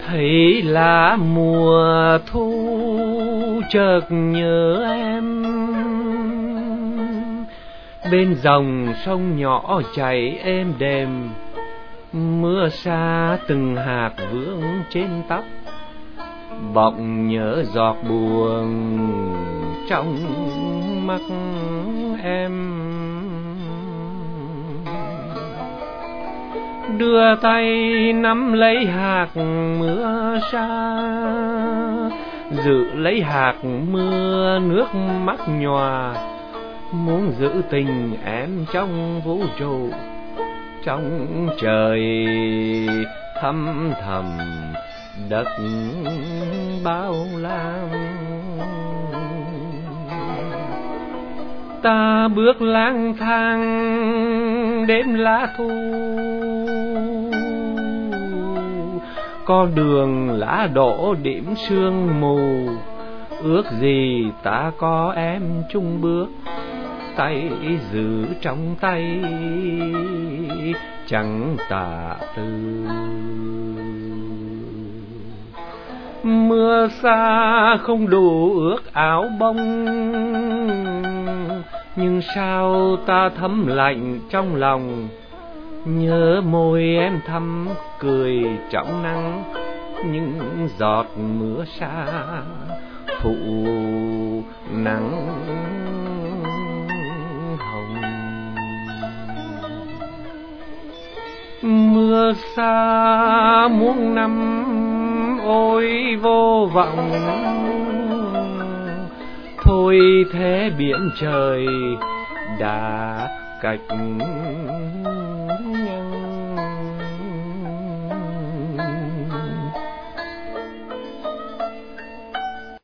Thấy lá mùa thu chợt nhớ em, bên dòng sông nhỏ chảy êm đềm, mưa xa từng hạt vương trên tóc, bỗng nhớ giọt buồn trong mắt em. Đưa tay nắm lấy hạt mưa xa, giữ lấy hạt mưa nước mắt nhòa, muốn giữ tình em trong vũ trụ, trong trời thăm thầm đất bao la. Ta bước lang thang đêm lá thu, con đường lá đổ điểm sương mù, ước gì ta có em chung bước, tay giữ trong tay chẳng tà tư. Mưa xa không đủ ướt áo bông, nhưng sao ta thấm lạnh trong lòng, nhớ môi em thắm cười trong nắng, những giọt mưa xa phụ nắng hồng. Mưa xa muôn năm ôi vô vọng, thôi thế biển trời đã cách